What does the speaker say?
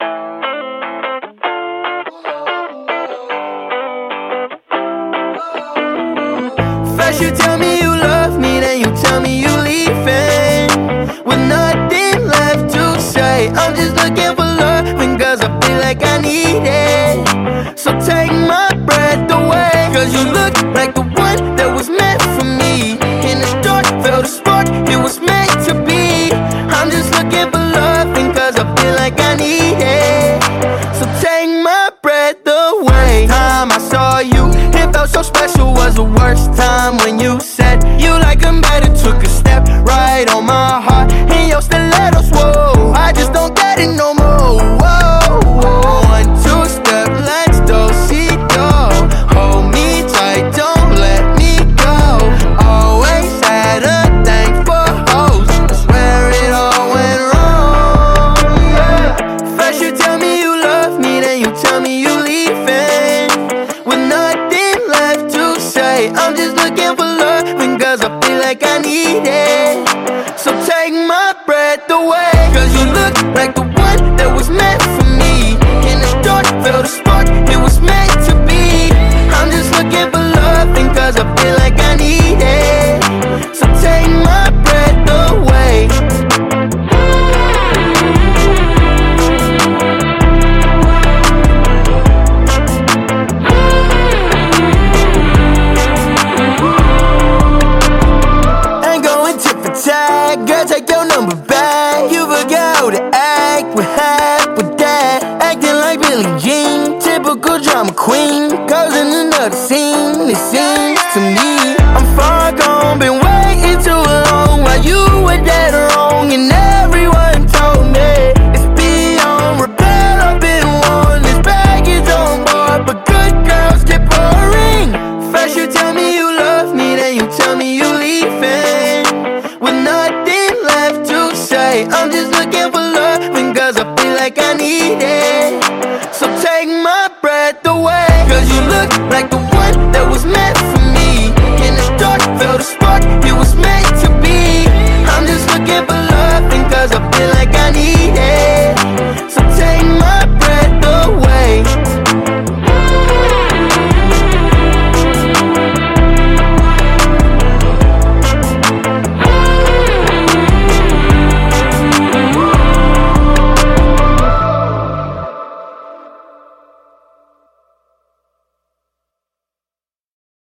First you tell me you love me, then you tell me you leaving with nothing left to say. I'm just looking for love, cause I feel like I need it. So take my breath away, cause you look like the one that was meant for me. In the dark, felt a spark, it was meant to be. I'm just looking for love, cause I feel like I need it. So take my breath away. Time I saw you, it felt so special. Was the worst time when you said you like them better. Took a step right on my heart, and your stilettos, whoa, I just don't get it no more. Whoa, whoa. 1, 2 step, let's do-si-do. Hold me tight, don't let me go. Always had a thing for hoes, that's where it all went wrong, yeah. First you tell me you love me, then you tell me you leaving with nothing left to say. I'm just looking for love, cause I feel like I need it. So take my breath away, cause you look like the one that was meant for me. In the dark, felt a spark, it was meant to be. I'm just looking for love, cause I feel like I need it. So take my breath away. Girl, take your number back. You forgot how to act. What happened with that? Acting like Billie Jean, typical drama queen, causing another scene. It seems to me I'm far gone, been waiting too long while you were dead wrong, and everyone told me it's beyond repair. I've been warned, this baggage on board, but good girls get boring. First you tell me you love me, then you tell me you leaving with nothing left to say. I'm just looking for love, cause I feel like I need